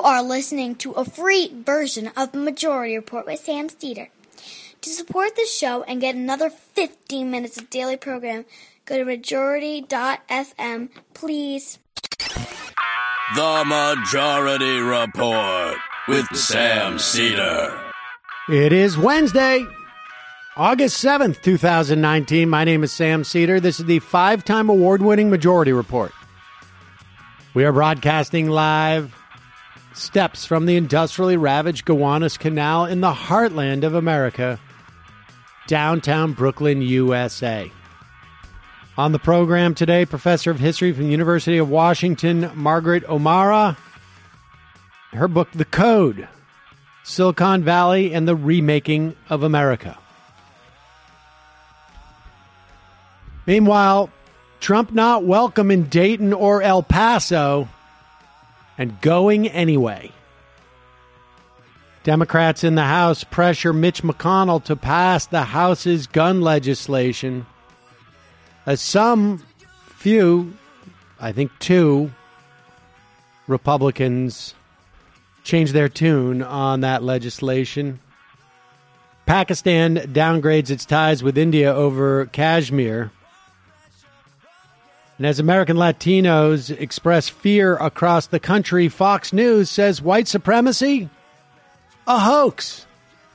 are listening to a free version of Majority Report with Sam Steeder. To support the show and get another 15 minutes of daily program, go to majority.fm, please. The Majority Report with Sam Steeder. It is Wednesday, August 7th, 2019. My name is Sam Steeder. This is the 5-time award-winning Majority Report. We are broadcasting live steps from the industrially ravaged Gowanus Canal in the heartland of America, downtown Brooklyn, USA. On the program today, Professor of History from the University of Washington, Margaret O'Mara. Her book, The Code, Silicon Valley and the Remaking of America. Meanwhile, Trump not welcome in Dayton or El Paso and going anyway. Democrats in the House pressure Mitch McConnell to pass the House's gun legislation, as some few, I think 2, Republicans change their tune on that legislation. Pakistan downgrades its ties with India over Kashmir. And as American Latinos express fear across the country, Fox News says white supremacy, a hoax.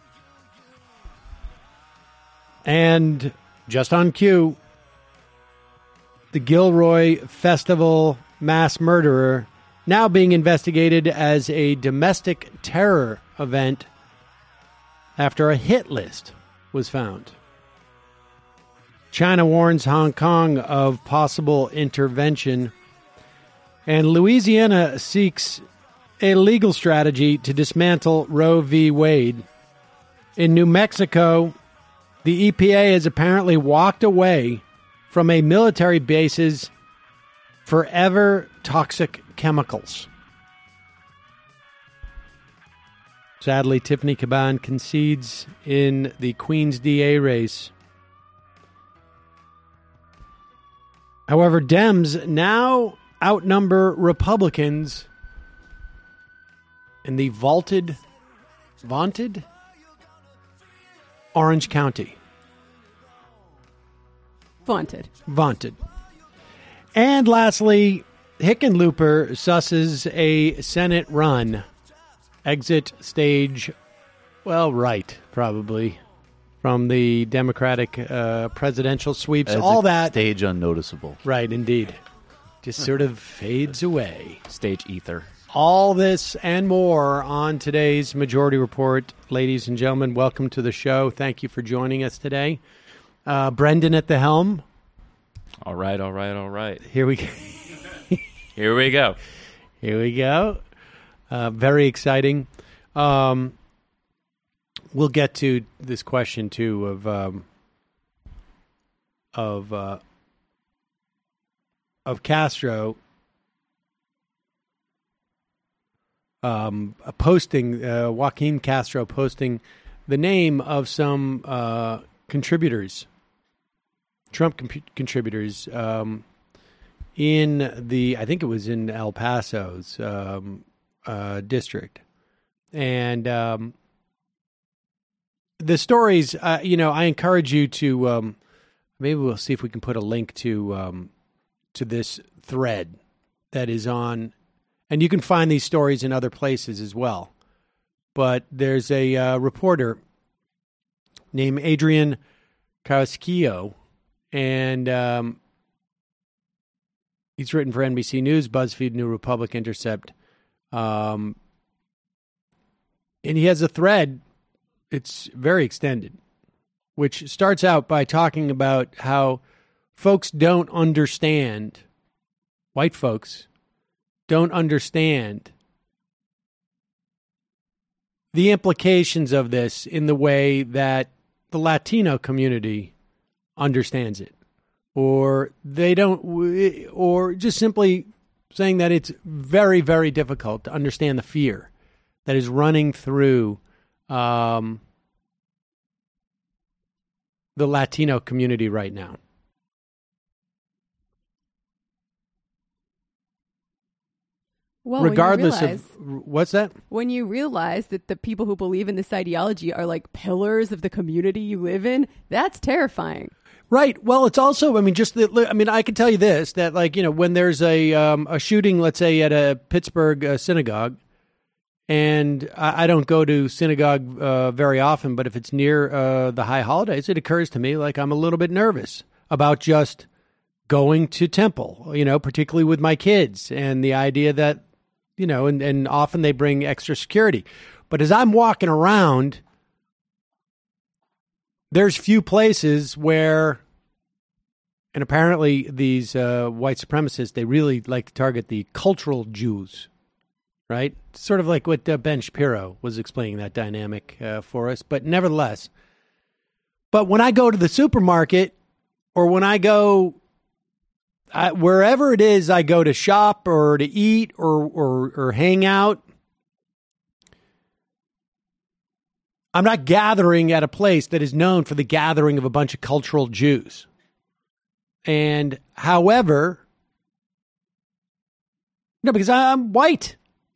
And just on cue, the Gilroy Festival mass murderer now being investigated as a domestic terror event after a hit list was found. China warns Hong Kong of possible intervention. And Louisiana seeks a legal strategy to dismantle Roe v. Wade. In New Mexico, the EPA has apparently walked away from a military base's forever toxic chemicals. Sadly, Tiffany Caban concedes in the Queens DA race. However, Dems now outnumber Republicans in the vaunted Orange County. Vaunted. And lastly, Hickenlooper susses a Senate run. Exit stage, right, probably, from the Democratic presidential sweeps. As all that. Stage unnoticeable. Right, indeed. Just sort of fades away. Stage ether. All this and more on today's Majority Report. Ladies and gentlemen, welcome to the show. Thank you for joining us today. Brendan at the helm. All right. Here we go. Here we go. Very exciting. We'll get to this question too of Castro posting Joaquin Castro posting the name of some contributors, Trump contributors, in the, I think it was in El Paso's district. And the stories, I encourage you to, maybe we'll see if we can put a link to this thread that is on, and you can find these stories in other places as well. But there's a reporter named Adrian Carrasquillo, and he's written for NBC News, BuzzFeed, New Republic, Intercept. And he has a thread, it's very extended, which starts out by talking about how folks don't understand, white folks don't understand the implications of this in the way that the Latino community understands it. Or they don't, or just simply saying that it's very, very difficult to understand the fear that is running through the Latino community right now. Well, regardless of what's that? When you realize that the people who believe in this ideology are like pillars of the community you live in, that's terrifying. Right. Well, it's also, I mean, I can tell you this, that like, you know, when there's a shooting, let's say at a Pittsburgh synagogue, and I don't go to synagogue very often, but if it's near the high holidays, it occurs to me like I'm a little bit nervous about just going to temple, you know, particularly with my kids, and the idea that, you know, and often they bring extra security. But as I'm walking around, there's few places where, and apparently these white supremacists, they really like to target the cultural Jews, right? Sort of like what Ben Shapiro was explaining that dynamic for us. But nevertheless, but when I go to the supermarket, or when I go wherever it is I go to shop or to eat or hang out, I'm not gathering at a place that is known for the gathering of a bunch of cultural Jews. And however, no, because I'm white.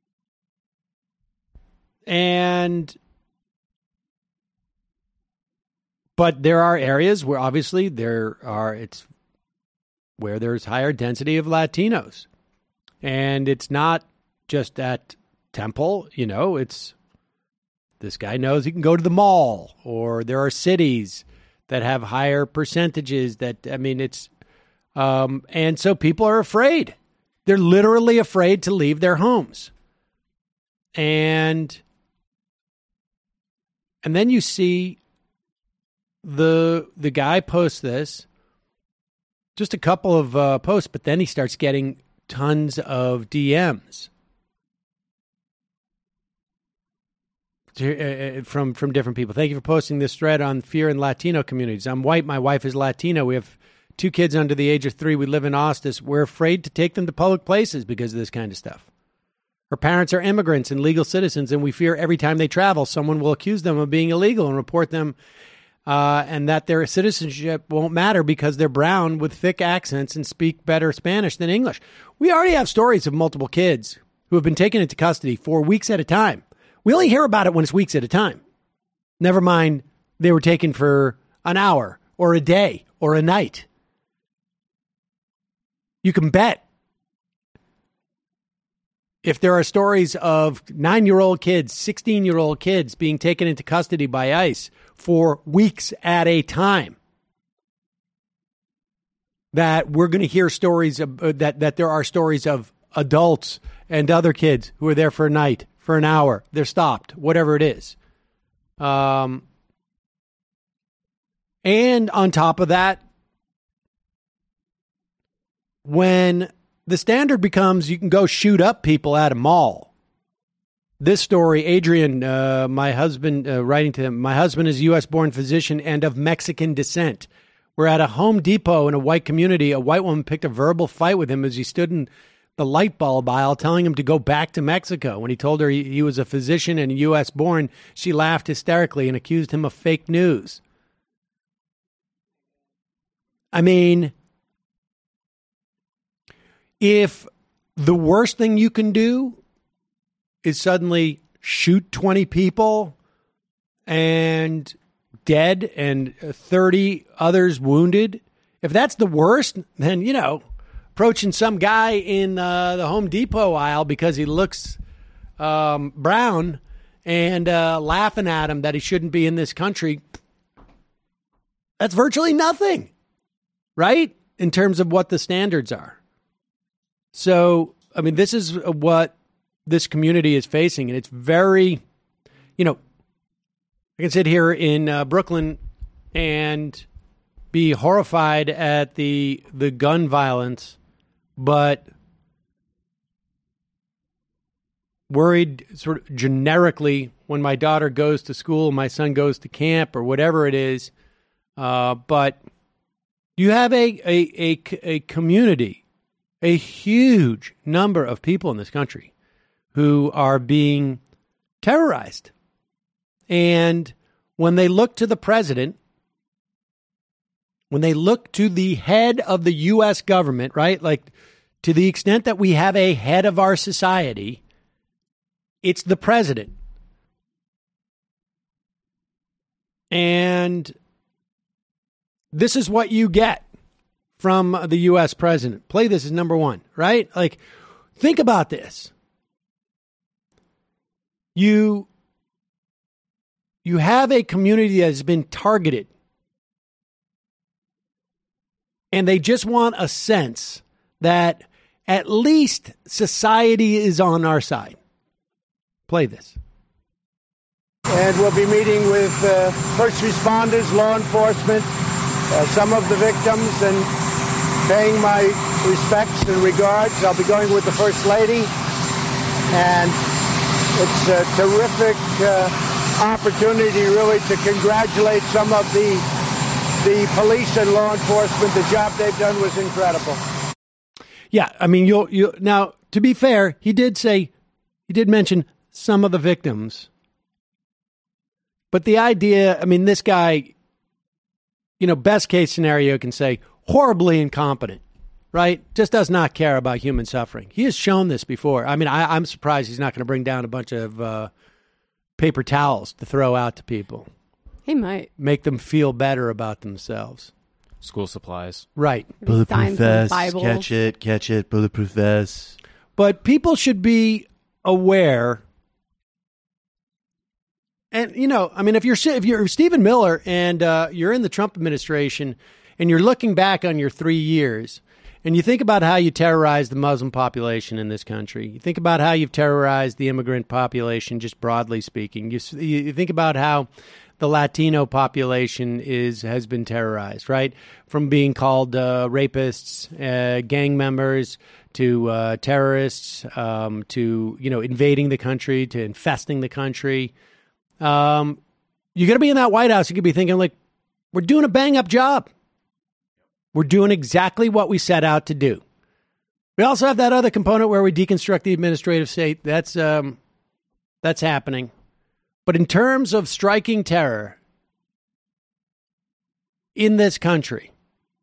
But there are areas where obviously it's where there's higher density of Latinos. And it's not just at Temple, you know, it's this guy knows he can go to the mall, or there are cities that have higher percentages that, I mean, it's, and so people are afraid. They're literally afraid to leave their homes. And then you see the guy post this, just a couple of posts, but then he starts getting tons of DMs from different people. Thank you for posting this thread on fear in Latino communities. I'm white. My wife is Latino. We have 2 kids under the age of 3. We live in Austin. We're afraid to take them to public places because of this kind of stuff. Her parents are immigrants and legal citizens, and we fear every time they travel, someone will accuse them of being illegal and report them, and that their citizenship won't matter because they're brown with thick accents and speak better Spanish than English. We already have stories of multiple kids who have been taken into custody for weeks at a time. We only hear about it when it's weeks at a time. Never mind, they were taken for an hour or a day or a night. You can bet if there are stories of 9-year-old kids, 16-year-old kids being taken into custody by ICE for weeks at a time, that we're going to hear stories of, that there are stories of adults and other kids who are there for a night, for an hour, they're stopped, whatever it is. And on top of that, when the standard becomes you can go shoot up people at a mall. This story, Adrian, my husband, writing to him, my husband is a U.S.-born physician and of Mexican descent. We're at a Home Depot in a white community. A white woman picked a verbal fight with him as he stood in the light bulb aisle, telling him to go back to Mexico. When he told her he was a physician and U.S.-born, she laughed hysterically and accused him of fake news. I mean, if the worst thing you can do is suddenly shoot 20 people and dead and 30 others wounded, if that's the worst, then, you know, approaching some guy in the Home Depot aisle because he looks brown and laughing at him that he shouldn't be in this country, that's virtually nothing, right? In terms of what the standards are. So, I mean, this is what this community is facing, and it's very, you know, I can sit here in Brooklyn and be horrified at the gun violence, but worried sort of generically when my daughter goes to school, my son goes to camp, or whatever it is. But you have a community, a huge number of people in this country who are being terrorized. And when they look to the president, when they look to the head of the U.S. government, right, like to the extent that we have a head of our society, it's the president. And this is what you get from the U.S. president. Play this as number one, right? Like, think about this. You have a community that has been targeted, and they just want a sense that at least society is on our side. Play this. And we'll be meeting with first responders, law enforcement, some of the victims, and paying my respects and regards. I'll be going with the First Lady, and it's a terrific opportunity really to congratulate some of the police and law enforcement. The job they've done was incredible. Yeah, I mean, you now, to be fair, he did mention some of the victims. But the idea, I mean, this guy, best case scenario can say horribly incompetent, right? Just does not care about human suffering. He has shown this before. I mean, I'm surprised he's not going to bring down a bunch of paper towels to throw out to people. He might. Make them feel better about themselves. School supplies. Right. Bulletproof vest, catch it, bulletproof vest. But people should be aware. And, I mean, if you're Stephen Miller and you're in the Trump administration and you're looking back on your 3 years and you think about how you terrorized the Muslim population in this country, you think about how you've terrorized the immigrant population, just broadly speaking, you think about how the Latino population has been terrorized, right? From being called rapists, gang members, to terrorists, to, invading the country, to infesting the country. You're going to be in that White House. You could be thinking, like, we're doing a bang-up job. We're doing exactly what we set out to do. We also have that other component where we deconstruct the administrative state. That's happening. But in terms of striking terror in this country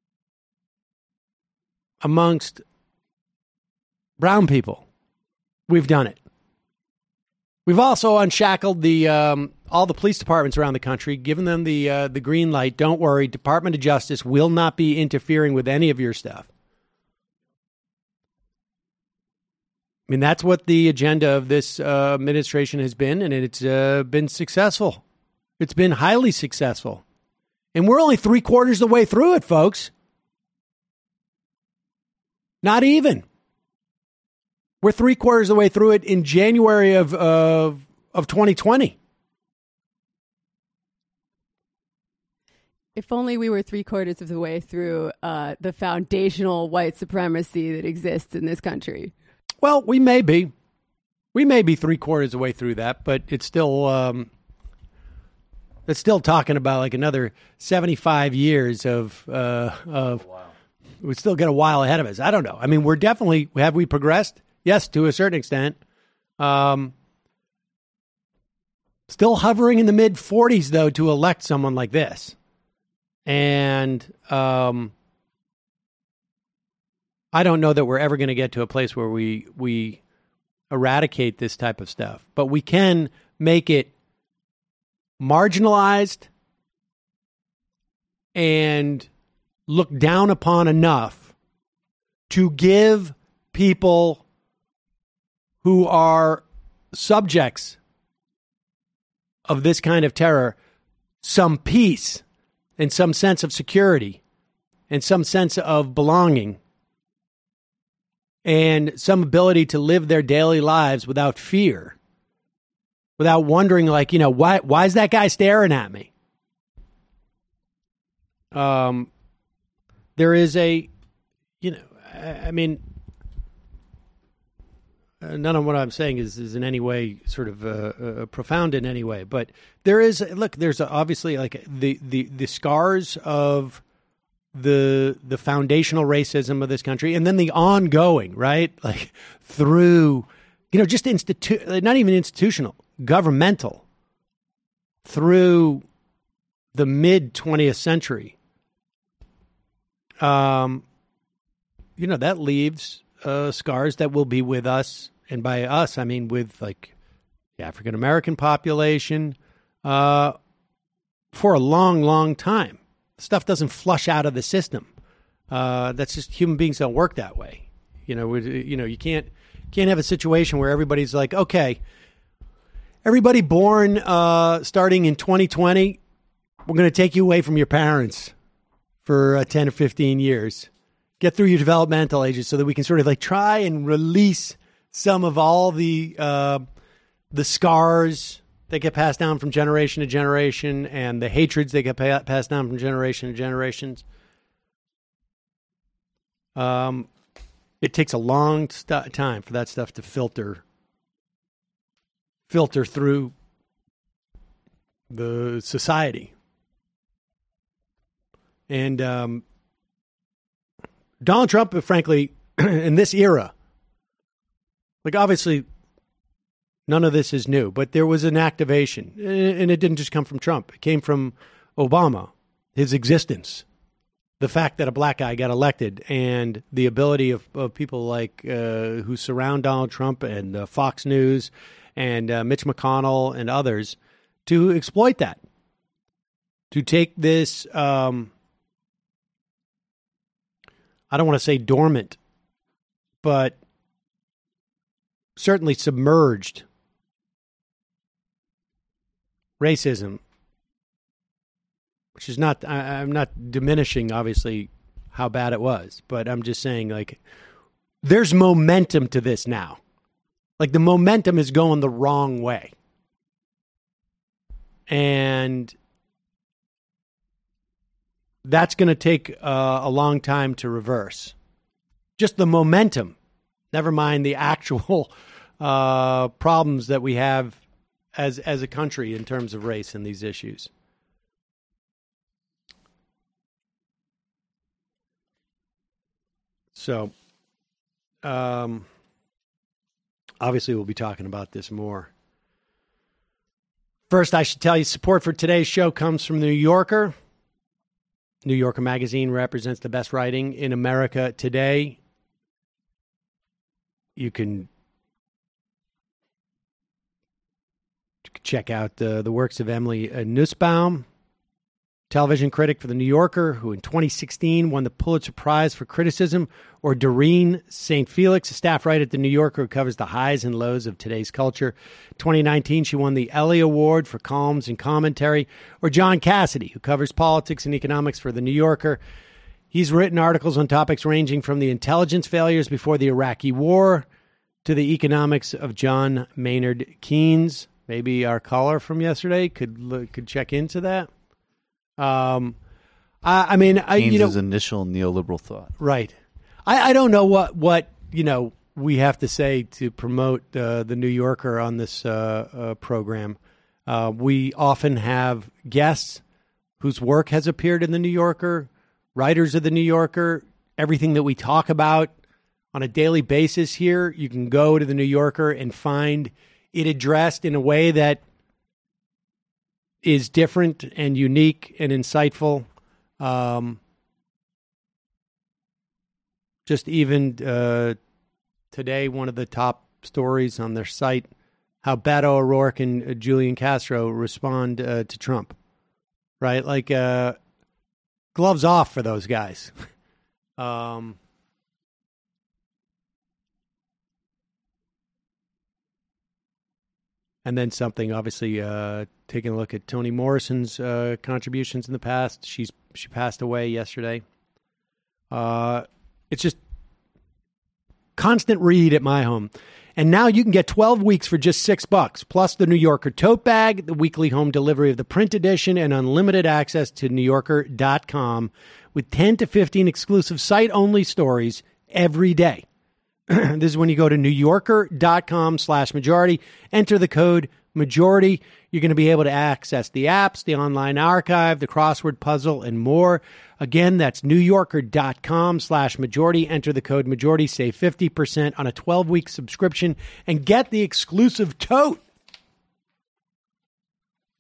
amongst brown people, we've done it. We've also unshackled all the police departments around the country, given them the green light. Don't worry, Department of Justice will not be interfering with any of your stuff. I mean, that's what the agenda of this administration has been, and it's been successful. It's been highly successful. And we're only 3/4 of the way through it, folks. Not even. We're 3/4 of the way through it in January of 2020. If only we were 3/4 of the way through the foundational white supremacy that exists in this country. Well, we may be 3/4 of the way through that, but it's still talking about like another 75 years of we still got a while ahead of us. I don't know. I mean, have we progressed? Yes, to a certain extent. Still hovering in the mid-40s, though, to elect someone like this. And I don't know that we're ever going to get to a place where we eradicate this type of stuff. But we can make it marginalized and looked down upon enough to give people who are subjects of this kind of terror some peace and some sense of security and some sense of belonging and some ability to live their daily lives without fear, without wondering, like, why is that guy staring at me? There is none of what I'm saying is in any way sort of profound in any way, but there's obviously like the scars of the foundational racism of this country, and then the ongoing, right, like through just not even institutional, governmental, through the mid 20th century. That leaves scars that will be with us. And by us, I mean with like the African American population for a long, long time. Stuff doesn't flush out of the system. That's just human beings don't work that way. You can't have a situation where everybody's like, okay, everybody born starting in 2020, we're going to take you away from your parents for 10 or 15 years. Get through your developmental ages so that we can sort of like try and release some of all the scars that get passed down from generation to generation and the hatreds that get passed down from generation to generations. It takes a long time for that stuff to filter through the society. And Donald Trump, frankly, in this era, like obviously none of this is new, but there was an activation, and it didn't just come from Trump. It came from Obama, his existence, the fact that a black guy got elected, and the ability of people like who surround Donald Trump and Fox News and Mitch McConnell and others to exploit that, to take this, I don't want to say dormant, but certainly submerged racism, which is not, I'm not diminishing, obviously, how bad it was, but I'm just saying, like, there's momentum to this now. Like, the momentum is going the wrong way. And that's going to take a long time to reverse. Just the momentum, never mind the actual problems that we have as a country in terms of race and these issues. So, obviously, we'll be talking about this more. First, I should tell you, support for today's show comes from The New Yorker. New Yorker magazine represents the best writing in America today. You can check out the works of Emily Nussbaum, television critic for The New Yorker, who in 2016 won the Pulitzer Prize for Criticism, or Doreen St. Felix, a staff writer at The New Yorker who covers the highs and lows of today's culture. 2019, she won the Ellie Award for columns and commentary, or John Cassidy, who covers politics and economics for The New Yorker. He's written articles on topics ranging from the intelligence failures before the Iraqi War to the economics of John Maynard Keynes. Maybe our caller from yesterday could check into that. I mean, Keynes's initial neoliberal thought. Right. I don't know what we have to say to promote the New Yorker on this program. We often have guests whose work has appeared in the New Yorker, writers of the New Yorker. Everything that we talk about on a daily basis here, you can go to the New Yorker and find it addressed in a way that is different and unique and insightful. Just even today, one of the top stories on their site, how Beto O'Rourke and Julian Castro respond to Trump, right? Like, gloves off for those guys. And then something, obviously, taking a look at Toni Morrison's contributions in the past. She passed away yesterday. It's just constant read at my home. And now you can get 12 weeks for just $6, plus the New Yorker tote bag, the weekly home delivery of the print edition, and unlimited access to NewYorker.com with 10 to 15 exclusive site-only stories every day. This is when you go to NewYorker.com/majority, enter the code majority. You're going to be able to access the apps, the online archive, the crossword puzzle, and more. Again, that's NewYorker.com/majority. Enter the code majority, save 50% on a 12-week subscription, and get the exclusive tote.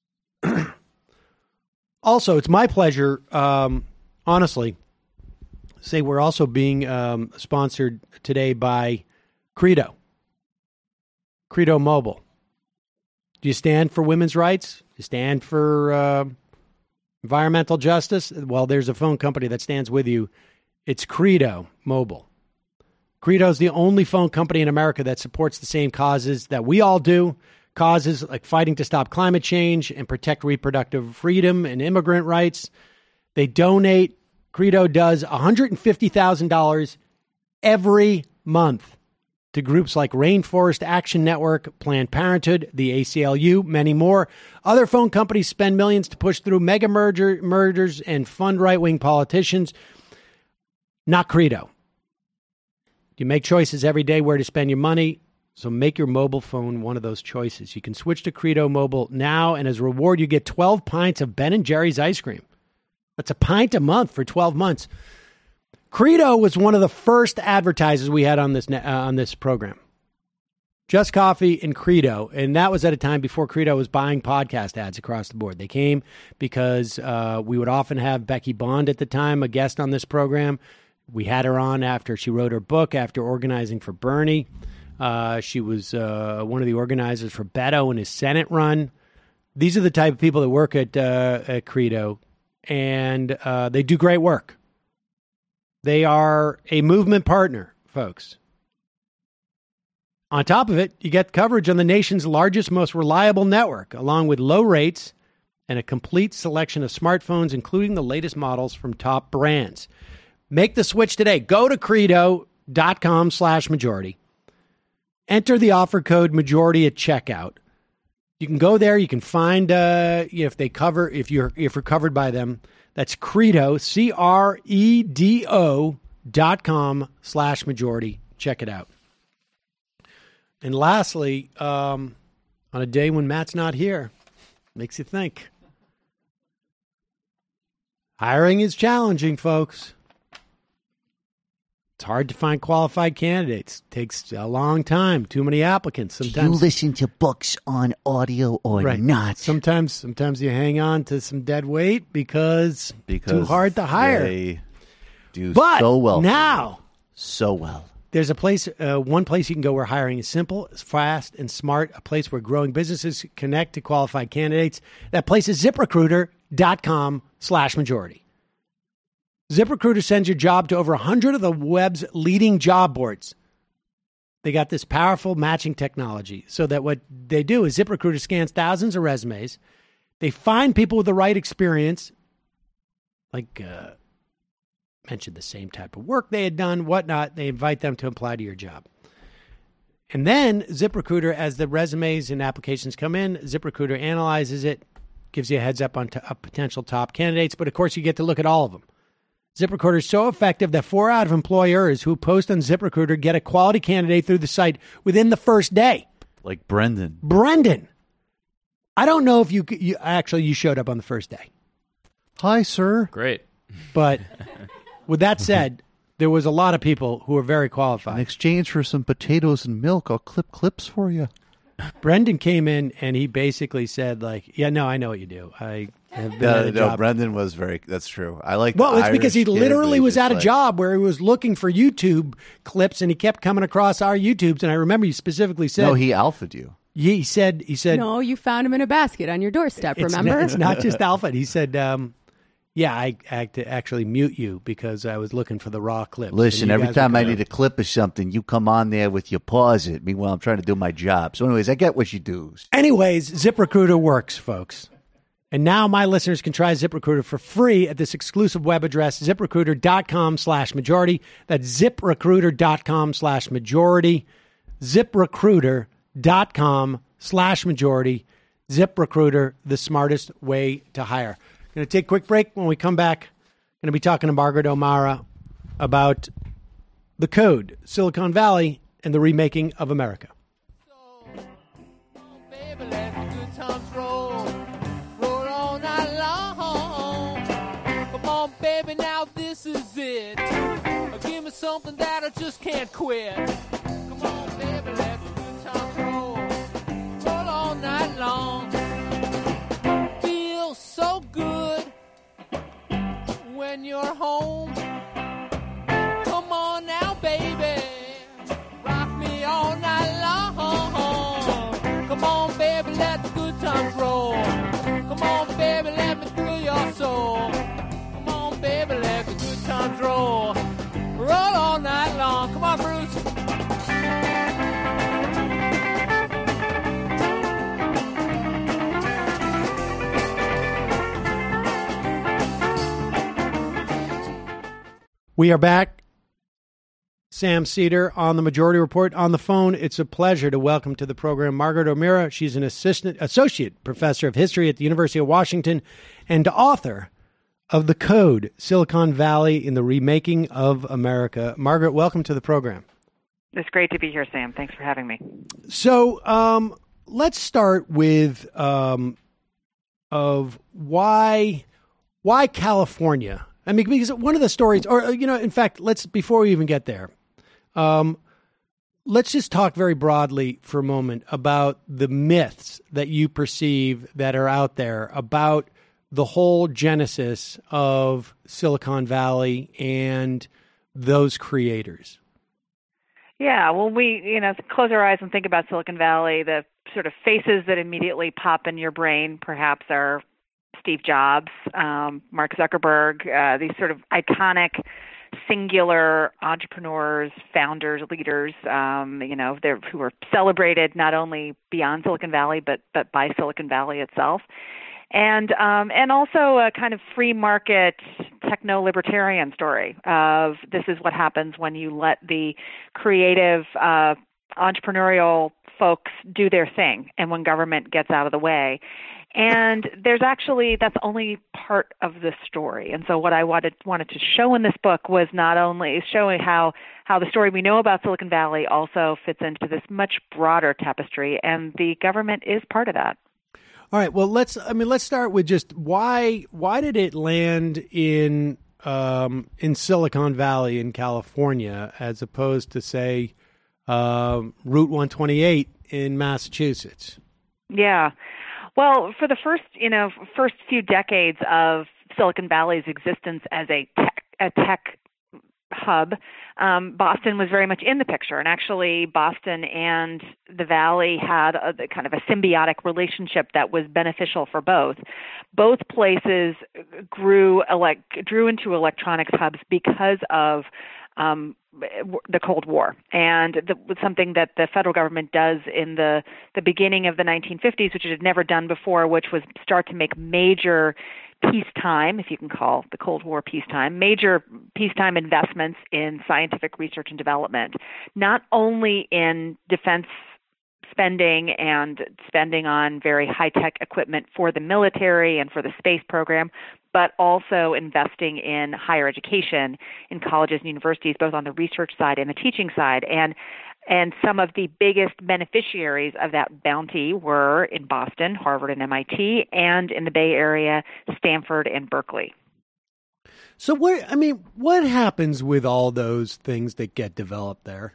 Also, it's my pleasure, honestly, say we're also being sponsored today by Credo. Credo Mobile. Do you stand for women's rights? Do you stand for environmental justice? Well, there's a phone company that stands with you. It's Credo Mobile. Credo is the only phone company in America that supports the same causes that we all do. Causes like fighting to stop climate change and protect reproductive freedom and immigrant rights. They donate. Credo does $150,000 every month to groups like Rainforest Action Network, Planned Parenthood, the ACLU, many more. Other phone companies spend millions to push through mega murders and fund right-wing politicians. Not Credo. You make choices every day where to spend your money. So make your mobile phone one of those choices. You can switch to Credo Mobile now, and as a reward, you get 12 pints of Ben & Jerry's ice cream. That's a pint a month for 12 months. Credo was one of the first advertisers we had on this program. Just Coffee and Credo, and that was at a time before Credo was buying podcast ads across the board. They came because we would often have Becky Bond at the time, a guest on this program. We had her on after she wrote her book, after organizing for Bernie. She was one of the organizers for Beto in his Senate run. These are the type of people that work at Credo, and they do great work. They are a movement partner, folks. On top of it, you get coverage on the nation's largest, most reliable network, along with low rates and a complete selection of smartphones, including the latest models from top brands. Make the switch today. Go to credo.com/majority. Enter the offer code majority at checkout. You can go there. You can find if you're covered by them. That's Credo, CREDO.com/majority. Check it out. And lastly, on a day when Matt's not here, makes you think. Hiring is challenging, folks. It's hard to find qualified candidates. Takes a long time. Too many applicants. Sometimes do you listen to books on audio or not? Sometimes you hang on to some dead weight because too hard to hire. They do but so well. Now, so well. There's a place, one place you can go where hiring is simple, fast, and smart. A place where growing businesses connect to qualified candidates. That place is ZipRecruiter.com/majority. ZipRecruiter sends your job to over 100 of the web's leading job boards. They got this powerful matching technology so that what they do is ZipRecruiter scans thousands of resumes. They find people with the right experience, like mentioned the same type of work they had done, whatnot. They invite them to apply to your job. And then ZipRecruiter, as the resumes and applications come in, ZipRecruiter analyzes it, gives you a heads up on potential top candidates. But, of course, you get to look at all of them. ZipRecruiter is so effective that 4 out of employers who post on ZipRecruiter get a quality candidate through the site within the first day. Like Brendan. I don't know if you showed up on the first day. Hi, sir. Great. But with that said, there was a lot of people who were very qualified. In exchange for some potatoes and milk, I'll clip clips for you. Brendan came in and he basically said, like, yeah, no, I know what you do. I have been at a job. Brendan was that's true. I like Well, it's because he literally was at a job where he was looking for YouTube clips and he kept coming across our YouTubes. And I remember you specifically said. No, he alphaed you. He said. No, you found him in a basket on your doorstep, remember? It's not just alpha. He said, yeah, I had to actually mute you because I was looking for the raw clips. Listen, every time I need a clip of something, you come on there with your paws at me while I'm trying to do my job. So anyways, I get what you do. Anyways, ZipRecruiter works, folks. And now my listeners can try ZipRecruiter for free at this exclusive web address, ZipRecruiter.com/majority. That's ZipRecruiter.com/majority. ZipRecruiter.com/majority. ZipRecruiter, the smartest way to hire. Going to take a quick break. When we come back, going to be talking to Margaret O'Mara about the code, Silicon Valley, and the remaking of America. Baby, let the good times roll all night long. Come on, baby, now this is it. Give me something that I just can't quit. Come on, baby, let the good times roll all night long. Feels so good when you're home. We are back. Sam Seder on the Majority Report. On the phone, it's a pleasure to welcome to the program Margaret O'Meara. She's an associate professor of history at the University of Washington and author of The Code, Silicon Valley in the Remaking of America. Margaret, welcome to the program. It's great to be here, Sam. Thanks for having me. So let's start with of why California. I mean, because one of the stories, or in fact, before we even get there, let's just talk very broadly for a moment about the myths that you perceive that are out there about the whole genesis of Silicon Valley and those creators. Yeah, well, we close our eyes and think about Silicon Valley. The sort of faces that immediately pop in your brain, perhaps, are Steve Jobs, Mark Zuckerberg, these sort of iconic, singular entrepreneurs, founders, leaders, who are celebrated not only beyond Silicon Valley, but by Silicon Valley itself. And also a kind of free market techno-libertarian story of this is what happens when you let the creative entrepreneurial folks do their thing and when government gets out of the way. And that's only part of the story. And so what I wanted to show in this book was not only showing how the story we know about Silicon Valley also fits into this much broader tapestry, and the government is part of that. All right. Well, let's start with just why did it land in Silicon Valley in California as opposed to, say, Route 128 in Massachusetts? Yeah. Well, for the first few decades of Silicon Valley's existence as a tech hub, Boston was very much in the picture. And actually, Boston and the Valley had a kind of a symbiotic relationship that was beneficial for both. Both places grew into electronics hubs because of the Cold War, and something that the federal government does in the beginning of the 1950s, which it had never done before, which was start to make major peacetime, if you can call the Cold War peacetime, major peacetime investments in scientific research and development, not only in defense spending and spending on very high-tech equipment for the military and for the space program, but also investing in higher education in colleges and universities, both on the research side and the teaching side. And some of the biggest beneficiaries of that bounty were in Boston, Harvard and MIT, and in the Bay Area, Stanford and Berkeley. So what happens with all those things that get developed there?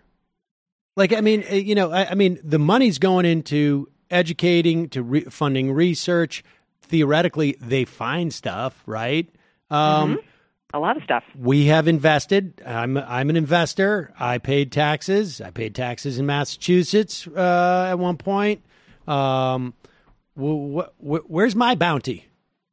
The money's going into educating, to funding research. Theoretically, they find stuff, right? A lot of stuff. We have invested. I'm an investor. I paid taxes. I paid taxes in Massachusetts at one point. Where's my bounty?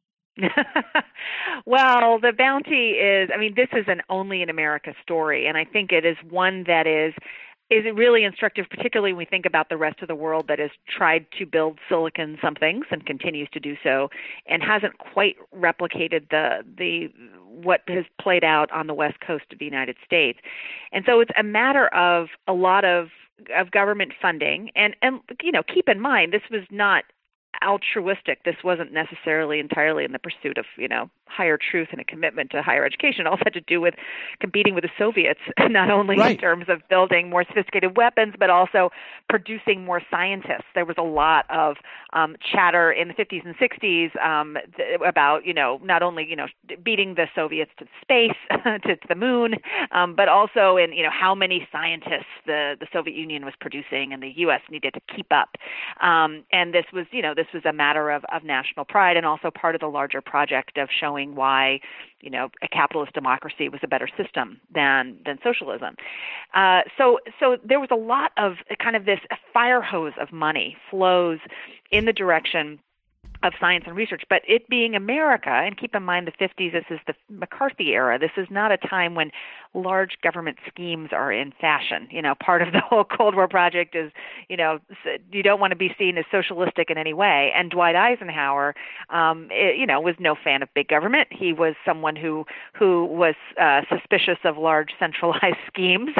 Well, the bounty is, this is an only in America story, and I think it is one that is really instructive, particularly when we think about the rest of the world that has tried to build silicon somethings and continues to do so, and hasn't quite replicated the what has played out on the West Coast of the United States. And so it's a matter of a lot of government funding, and keep in mind, this was not altruistic. This wasn't necessarily entirely in the pursuit of, higher truth and a commitment to higher education. It also had to do with competing with the Soviets, not only in terms of building more sophisticated weapons, but also producing more scientists. There was a lot of chatter in the 50s and 60s about, not only, beating the Soviets to space, to the moon, but also in, how many scientists the Soviet Union was producing and the U.S. needed to keep up. And this was a matter of national pride, and also part of the larger project of showing why, a capitalist democracy was a better system than socialism. So there was a lot of kind of this fire hose of money flows in the direction of science and research, but it being America, and keep in mind the 50s, this is the McCarthy era. This is not a time when large government schemes are in fashion. Part of the whole Cold War project is, you don't want to be seen as socialistic in any way. And Dwight Eisenhower, was no fan of big government. He was someone who was suspicious of large centralized schemes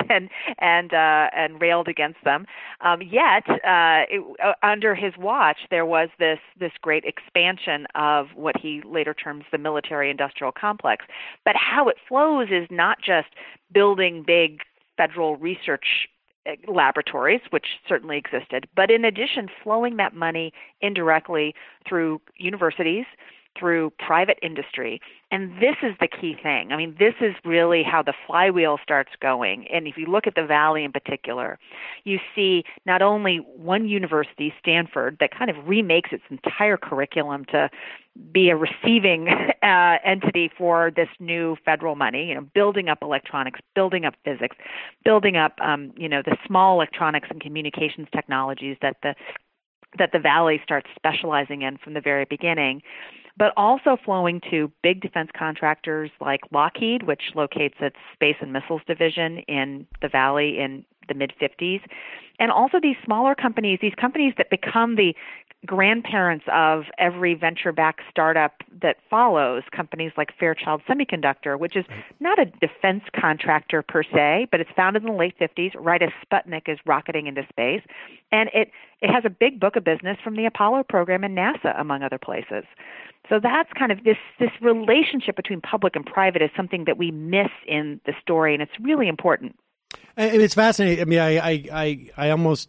and railed against them. Yet, under his watch, there was this great expansion of what he later terms the military-industrial complex. But how it flows is not just building big federal research laboratories, which certainly existed, but in addition, flowing that money indirectly through universities, through private industry. And this is the key thing. I mean, this is really how the flywheel starts going. And if you look at the Valley in particular, you see not only one university, Stanford, that kind of remakes its entire curriculum to be a receiving entity for this new federal money, building up electronics, building up physics, building up, the small electronics and communications technologies that the Valley starts specializing in from the very beginning, but also flowing to big defense contractors like Lockheed, which locates its Space and Missiles Division in the Valley in the mid-50s, and also these smaller companies, these companies that become the grandparents of every venture-backed startup that follows, companies like Fairchild Semiconductor, which is not a defense contractor per se, but it's founded in the late 50s, right as Sputnik is rocketing into space. And it has a big book of business from the Apollo program and NASA, among other places. So that's kind of this relationship between public and private is something that we miss in the story, and it's really important. And it's fascinating. I mean, I almost,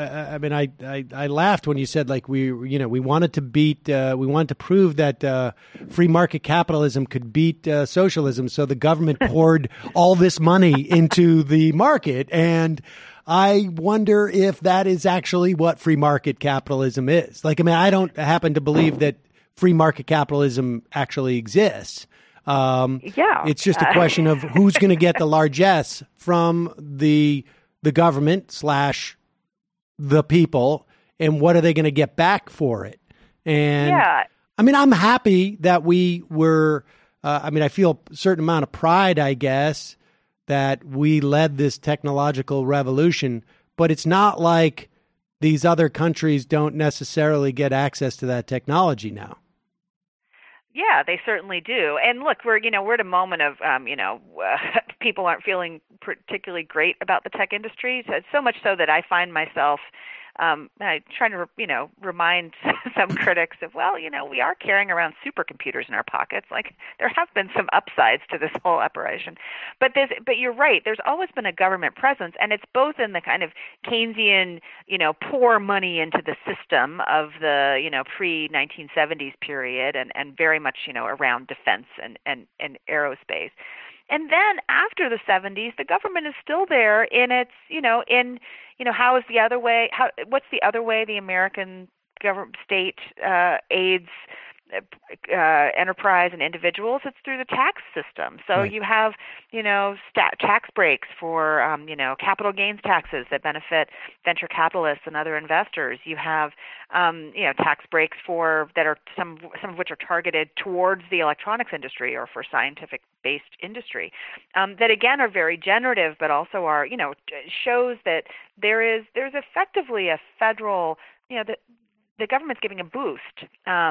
I laughed when you said like we wanted to prove that free market capitalism could beat socialism. So the government poured all this money into the market. And I wonder if that is actually what free market capitalism is. Like, I mean, I don't happen to believe that free market capitalism actually exists. It's just a question of who's going to get the largesse from the government / the people, and what are they going to get back for it? And I mean, I'm happy that we were. I feel a certain amount of pride, I guess, that we led this technological revolution. But it's not like these other countries don't necessarily get access to that technology now. Yeah, they certainly do. And look, we're at a moment of, people aren't feeling particularly great about the tech industry. So much so that I find myself trying to, remind some critics of, we are carrying around supercomputers in our pockets. Like, there have been some upsides to this whole operation. But you're right. There's always been a government presence, and it's both in the kind of Keynesian, pour money into the system of the, pre-1970s period and very much, around defense and aerospace. And then after the 70s, the government is still there in its, how is the other way? What's the other way the American government state aids enterprise and individuals? It's through the tax system. So you have, tax breaks for, capital gains taxes that benefit venture capitalists and other investors. You have, tax breaks that are some of which are targeted towards the electronics industry or for scientific-based industry, that again are very generative, but also are, shows that there's effectively a federal, the government's giving a boost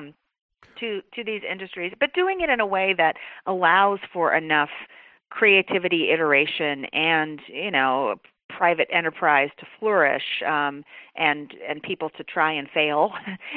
to these industries, but doing it in a way that allows for enough creativity, iteration, and private enterprise to flourish, and people to try and fail,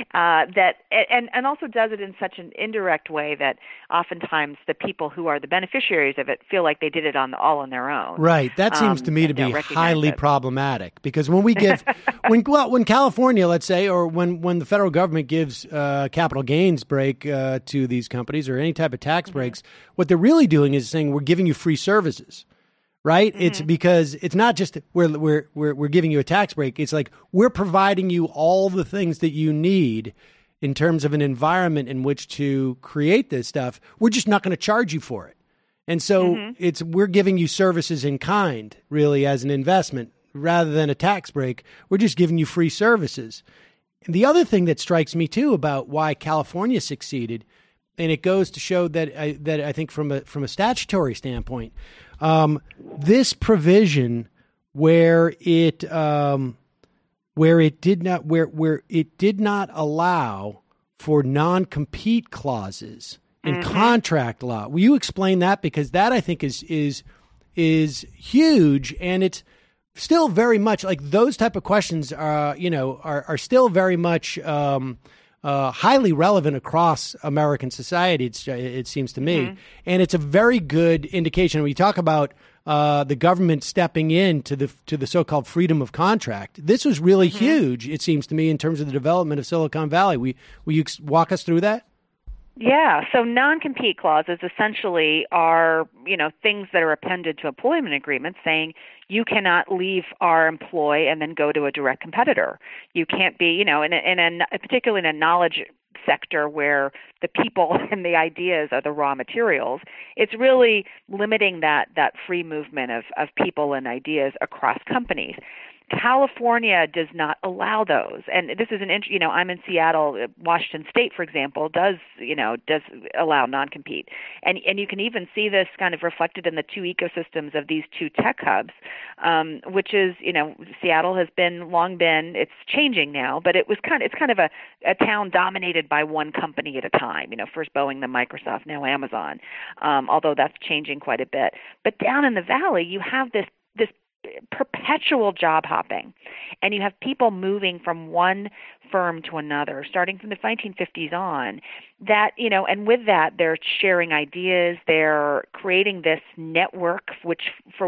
and also does it in such an indirect way that oftentimes the people who are the beneficiaries of it feel like they did it all on their own. Right. That seems to me to be highly problematic, because when we give, when California, let's say, or when the federal government gives capital gains break to these companies or any type of tax breaks, what they're really doing is saying we're giving you free services. Right? Mm-hmm. It's because it's not just we're giving you a tax break. It's like we're providing you all the things that you need in terms of an environment in which to create this stuff. We're just not going to charge you for it. And so we're giving you services in kind, really, as an investment rather than a tax break. We're just giving you free services. And the other thing that strikes me too about why California succeeded, and it goes to show that I think from a statutory standpoint, This provision where it did not allow for non-compete clauses in contract law. Will you explain that? Because that, I think, is huge, and it's still very much like those type of questions are still very much highly relevant across American society. It seems to me, and it's a very good indication. When you talk about the government stepping in to the so-called freedom of contract, this was really huge. It seems to me in terms of the development of Silicon Valley. Will you walk us through that? Yeah, so non-compete clauses essentially are, things that are appended to employment agreements saying you cannot leave our employ and then go to a direct competitor. You can't be, particularly in a knowledge sector where the people and the ideas are the raw materials. It's really limiting that free movement of people and ideas across companies. California does not allow those, and this is I'm in Seattle. Washington State, for example, does allow non-compete, and you can even see this kind of reflected in the two ecosystems of these two tech hubs, which is Seattle has long been. It's changing now, but it's kind of a town dominated by one company at a time. First Boeing, then Microsoft, now Amazon. Although that's changing quite a bit, but down in the valley, you have this perpetual job hopping, and you have people moving from one firm to another, starting from the 1950s on, that, and with that, they're sharing ideas, they're creating this network, which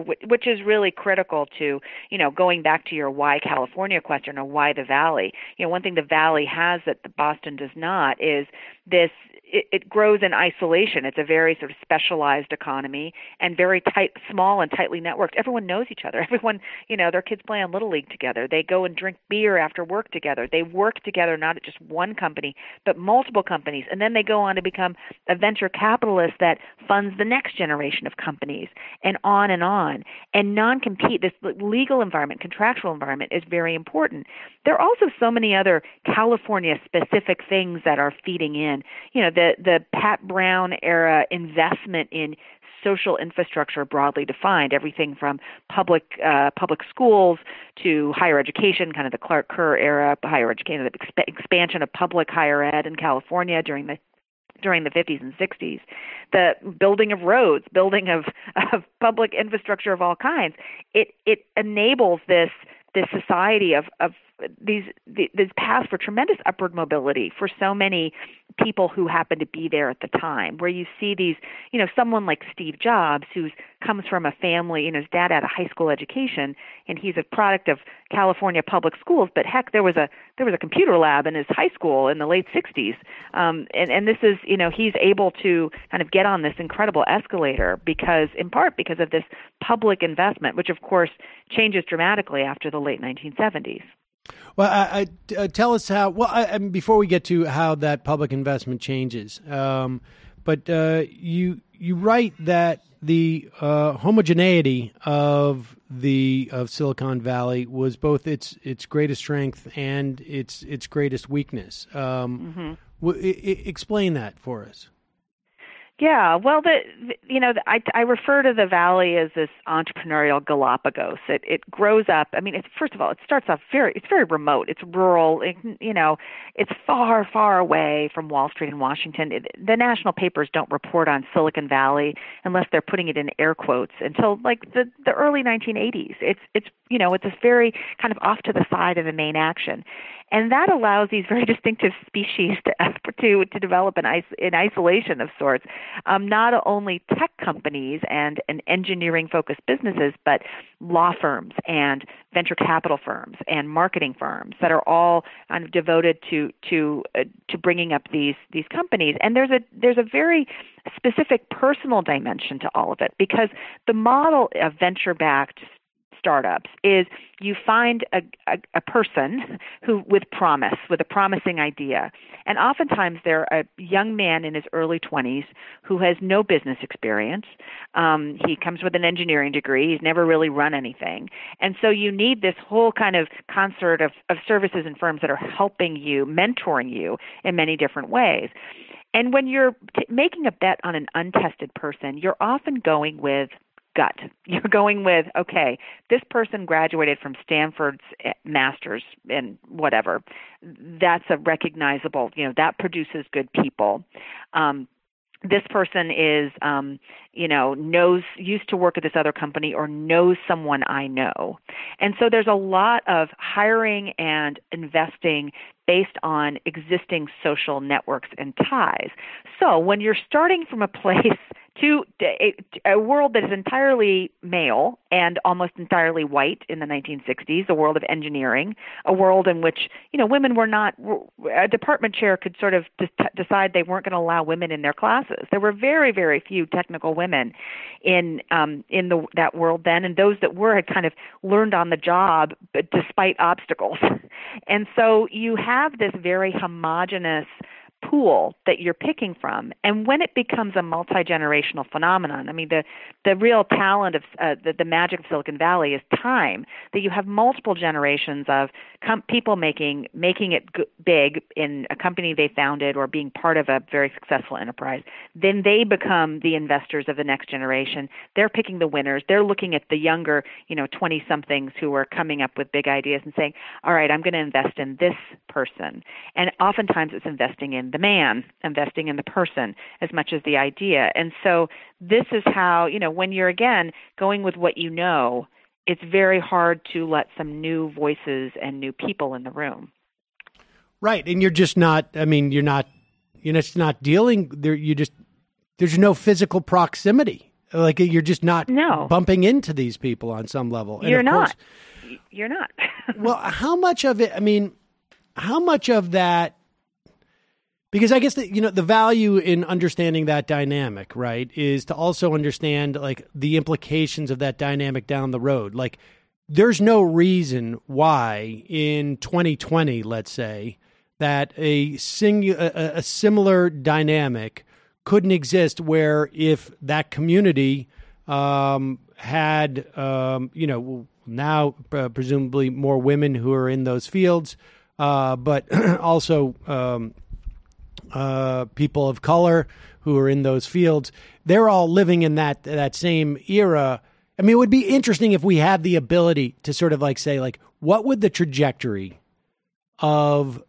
is really critical to, going back to your why California question or why the Valley. One thing the Valley has that the Boston does not is this. It grows in isolation. It's a very sort of specialized economy and very small and tightly networked. Everyone knows each other. Everyone, their kids play on Little League together. They go and drink beer after work together. They work together not at just one company, but multiple companies. And then they go on to become a venture capitalist that funds the next generation of companies, and on and on. And non-compete, this legal environment, contractual environment, is very important. There are also so many other California-specific things that are feeding in. The Pat Brown era investment in social infrastructure broadly defined, everything from public schools to higher education, kind of the Clark Kerr era, higher education, the expansion of public higher ed in California during the 50s and 60s, the building of roads, building of public infrastructure of all kinds. It enables this society of these paths for tremendous upward mobility for so many people who happen to be there at the time, where you see these, someone like Steve Jobs, who comes from a family, his dad had a high school education, and he's a product of California public schools. But heck, there was a computer lab in his high school in the late 60s. And this is, he's able to kind of get on this incredible escalator in part because of this public investment, which of course changes dramatically after the late 1970s. Well, tell us how. Well, before we get to how that public investment changes, but you write that the homogeneity of Silicon Valley was both its greatest strength and its greatest weakness. Explain that for us. Yeah, well, I refer to the Valley as this entrepreneurial Galapagos. It grows up. I mean, first of all, it starts off it's very remote. It's rural. It's far, far away from Wall Street and Washington. The national papers don't report on Silicon Valley unless they're putting it in air quotes until like the early 1980s. It's this very kind of off to the side of the main action. And that allows these very distinctive species to develop in isolation of sorts. Not only tech companies and engineering-focused businesses, but law firms and venture capital firms and marketing firms that are all kind of devoted to bringing up these companies. And there's a very specific personal dimension to all of it, because the model of venture-backed startups is you find a person who with a promising idea. And oftentimes they're a young man in his early 20s who has no business experience. He comes with an engineering degree. He's never really run anything. And so you need this whole kind of concert of services and firms that are helping you, mentoring you in many different ways. And when you're making a bet on an untested person, you're often going with gut. You're going with, okay, this person graduated from Stanford's master's in whatever. That's a recognizable, that produces good people. This person is, used to work at this other company or knows someone I know. And so there's a lot of hiring and investing based on existing social networks and ties. So when you're starting from a place to a world that is entirely male and almost entirely white in the 1960s, a world of engineering, a world in which, women were not, a department chair could sort of decide they weren't going to allow women in their classes. There were very, very few technical women in that world then, and those that were had kind of learned on the job despite obstacles. And so you have this very homogeneous pool that you're picking from. And when it becomes a multi-generational phenomenon, I mean, the real talent of the magic of Silicon Valley is time, that you have multiple generations of people making it big in a company they founded or being part of a very successful enterprise. Then they become the investors of the next generation. They're picking the winners. They're looking at the younger, 20-somethings who are coming up with big ideas and saying, all right, I'm going to invest in this person. And oftentimes it's investing in the man, investing in the person as much as the idea. And so this is how, when you're, again, going with what you know, it's very hard to let some new voices and new people in the room. Right. And you're just not, you're just not dealing there. There's no physical proximity. Like you're just not bumping into these people on some level. And you're not. You're not. Well, how much of it, how much of that, because I guess that, the value in understanding that dynamic, right, is to also understand like the implications of that dynamic down the road. Like there's no reason why in 2020, let's say, that a similar dynamic couldn't exist where if that community had, now presumably more women who are in those fields, but also people of color who are in those fields, they're all living in that same era. I mean, it would be interesting if we had the ability to sort of like say, like, what would the trajectory of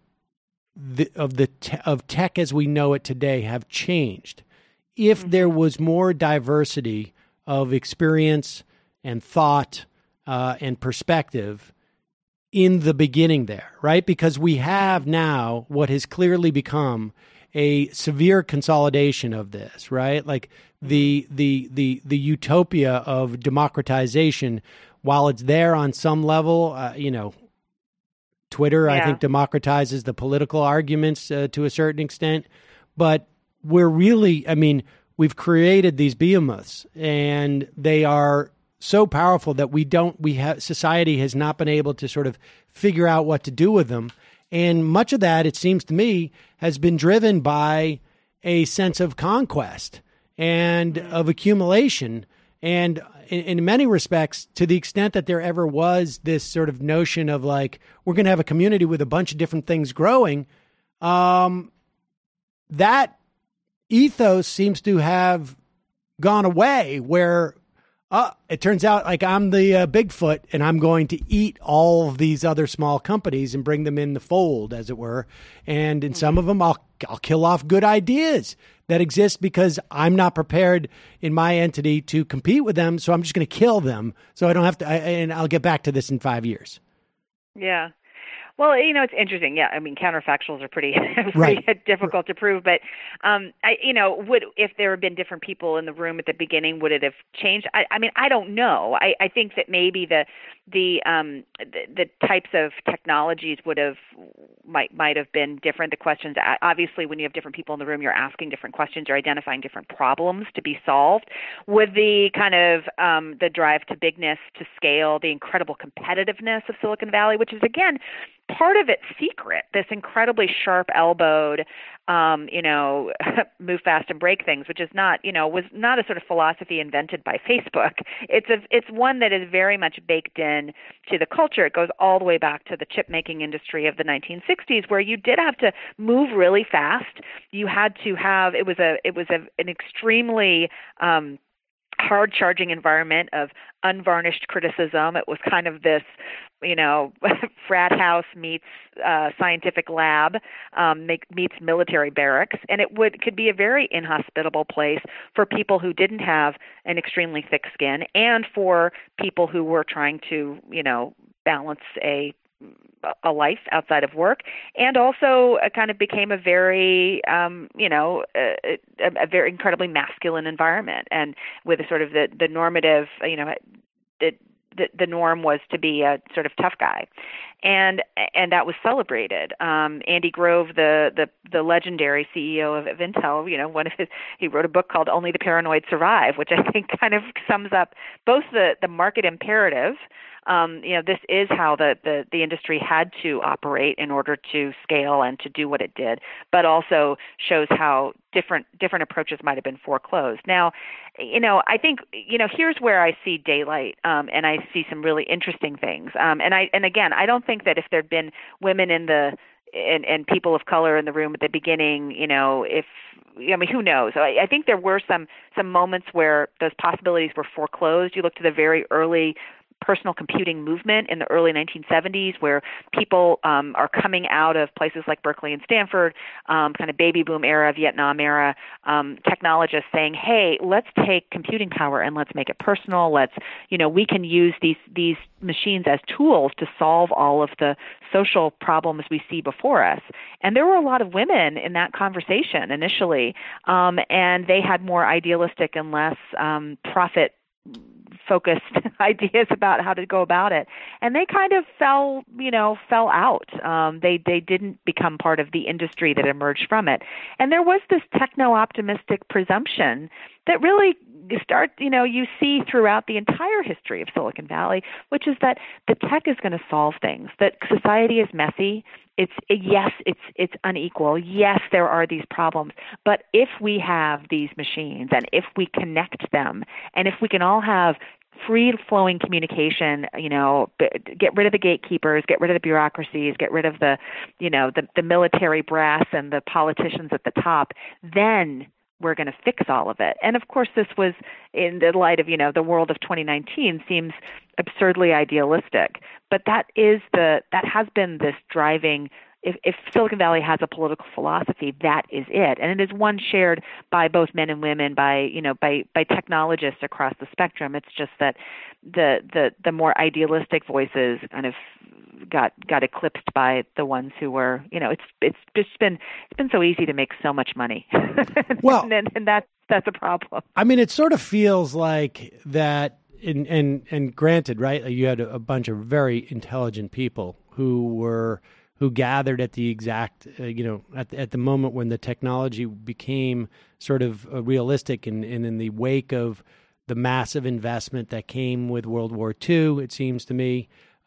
tech as we know it today have changed if there was more diversity of experience and thought and perspective in the beginning there, right? Because we have now what has clearly become a severe consolidation of this, right? Like the utopia of democratization, while it's there on some level, Twitter, I think, democratizes the political arguments to a certain extent, but we're really, we've created these behemoths and they are so powerful that society has not been able to sort of figure out what to do with them. And much of that, it seems to me, has been driven by a sense of conquest and of accumulation. And in many respects, to the extent that there ever was this sort of notion of like, we're going to have a community with a bunch of different things growing, that ethos seems to have gone away where it turns out like I'm the Bigfoot and I'm going to eat all of these other small companies and bring them in the fold, as it were. And in some of them, I'll kill off good ideas that exist because I'm not prepared in my entity to compete with them. So I'm just going to kill them. So I don't have to, and I'll get back to this in 5 years. Yeah. Well, it's interesting. Yeah, counterfactuals are pretty right. difficult to prove. But, if there had been different people in the room at the beginning, would it have changed? I don't know. I think that maybe the types of technologies might have been different. The questions, obviously, when you have different people in the room, you're asking different questions, you're identifying different problems to be solved. With the kind of the drive to bigness, to scale, the incredible competitiveness of Silicon Valley, which is again part of its secret, this incredibly sharp-elbowed, move fast and break things, which is was not a sort of philosophy invented by Facebook. It's one that is very much baked in to the culture. It goes all the way back to the chip-making industry of the 1960s, where you did have to move really fast. You had to have an extremely hard-charging environment of unvarnished criticism. It was kind of this, frat house meets scientific lab, meets military barracks, and could be a very inhospitable place for people who didn't have an extremely thick skin, and for people who were trying to, balance a life outside of work, and also kind of became a very, a very incredibly masculine environment, and with a sort of the normative, the norm was to be a sort of tough guy, and that was celebrated. Andy Grove, the legendary CEO of Intel, he wrote a book called Only the Paranoid Survive, which I think kind of sums up both the market imperative. This is how the industry had to operate in order to scale and to do what it did, but also shows how different approaches might have been foreclosed. Now, I think, here's where I see daylight, and I see some really interesting things. And again, I don't think that if there'd been women and people of color in the room at the beginning, who knows? I think there were some moments where those possibilities were foreclosed. You look to the very early personal computing movement in the early 1970s, where people are coming out of places like Berkeley and Stanford, kind of baby boom era, Vietnam era, technologists saying, hey, let's take computing power and let's make it personal. We can use these machines as tools to solve all of the social problems we see before us. And there were a lot of women in that conversation initially, and they had more idealistic and less profit focused ideas about how to go about it, and they kind of fell out. They didn't become part of the industry that emerged from it, and there was this techno-optimistic presumption that really you see throughout the entire history of Silicon Valley, which is that the tech is going to solve things. That society is messy. It's unequal. Yes, there are these problems, but if we have these machines and if we connect them, and if we can all have free-flowing communication, get rid of the gatekeepers, get rid of the bureaucracies, get rid of the military brass and the politicians at the top, then we're going to fix all of it. And of course, this was in the light of, the world of 2019 seems absurdly idealistic, but that has been this driving. If Silicon Valley has a political philosophy, that is it, and it is one shared by both men and women, by technologists across the spectrum. It's just that the more idealistic voices kind of got eclipsed by the ones who were, it's been so easy to make so much money. Well, and that's a problem. I mean, it sort of feels like that. And granted, right? You had a bunch of very intelligent people who gathered at the exact, at the moment when the technology became sort of realistic, and in the wake of the massive investment that came with World War II, it seems to me,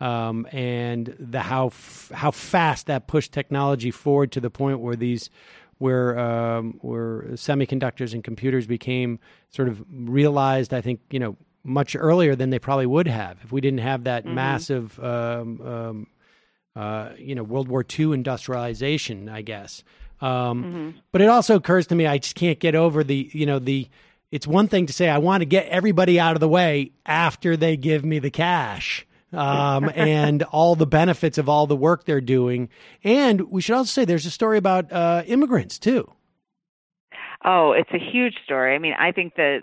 and how fast that pushed technology forward to the point where where semiconductors and computers became sort of realized, I think, much earlier than they probably would have if we didn't have that massive World War II industrialization, I guess. But it also occurs to me, I just can't get over it's one thing to say, I want to get everybody out of the way after they give me the cash, and all the benefits of all the work they're doing. And we should also say there's a story about immigrants too. Oh, it's a huge story. I mean, I think the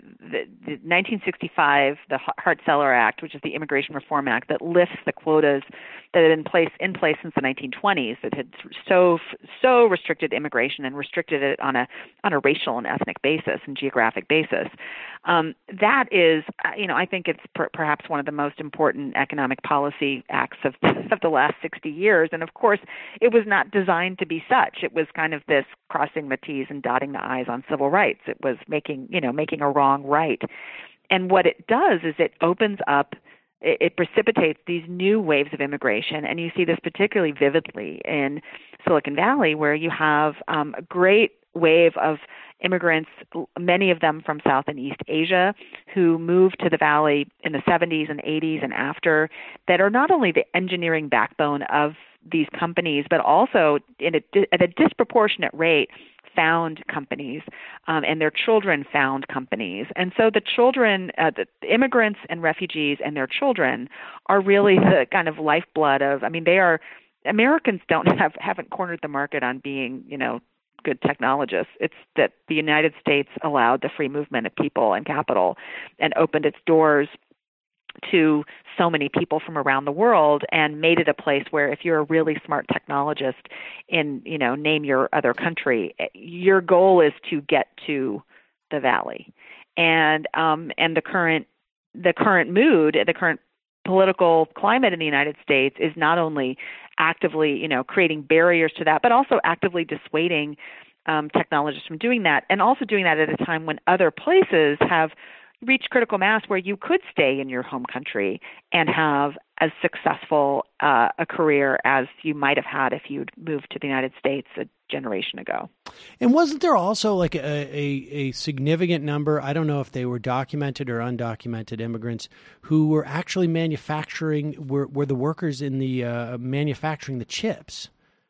1965, the Hart-Celler Act, which is the Immigration Reform Act, that lifts the quotas that had been in place since the 1920s, that had so restricted immigration and restricted it on a racial and ethnic basis and geographic basis. That is, I think it's perhaps one of the most important economic policy acts of the last 60 years. And of course, it was not designed to be such. It was kind of this crossing the T's and dotting the I's on civil rights. It was making a wrong right. And what it does is it opens up, it precipitates these new waves of immigration. And you see this particularly vividly in Silicon Valley, where you have a great wave of immigrants, many of them from South and East Asia, who moved to the Valley in the 70s and 80s and after, that are not only the engineering backbone of these companies, but also at a disproportionate rate found companies, and their children found companies. And so the children, the immigrants and refugees and their children are really the kind of lifeblood of, I mean, Americans haven't cornered the market on being, good technologists. It's that the United States allowed the free movement of people and capital and opened its doors to so many people from around the world and made it a place where if you're a really smart technologist in, name your other country, your goal is to get to the Valley. And the current mood, the current political climate in the United States is not only actively, creating barriers to that, but also actively dissuading technologists from doing that, and also doing that at a time when other places have reached critical mass where you could stay in your home country and have as successful a career as you might have had if you'd moved to the United States a generation ago. And wasn't there also like a significant number, I don't know if they were documented or undocumented immigrants, who were actually were the workers in the manufacturing the chips?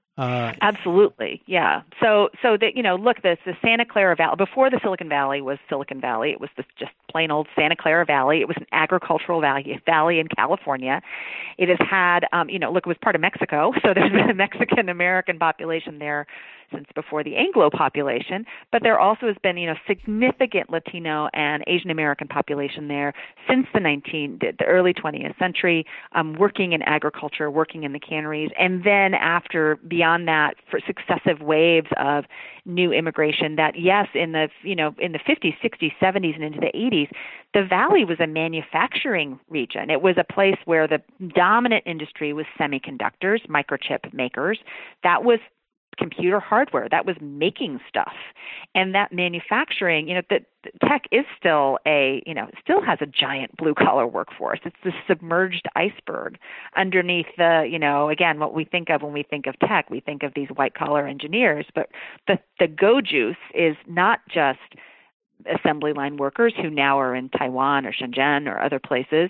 Absolutely, yeah. So that look, the Santa Clara Valley, before the Silicon Valley was Silicon Valley, it was just plain old Santa Clara Valley. It was an agricultural valley in California. It has had, look, it was part of Mexico, so there's been a Mexican American population there since before the Anglo population, but there also has been, significant Latino and Asian American population there since the early 20th century, working in agriculture, working in the canneries, and then beyond that, for successive waves of new immigration. That yes, in the 50s, 60s, 70s, and into the 80s, the Valley was a manufacturing region. It was a place where the dominant industry was semiconductors, microchip makers. That was computer hardware, that was making stuff. And that manufacturing, the tech is still still has a giant blue collar workforce. It's the submerged iceberg underneath again, what we think of when we think of tech, we think of these white collar engineers, but the go juice is not just assembly line workers who now are in Taiwan or Shenzhen or other places,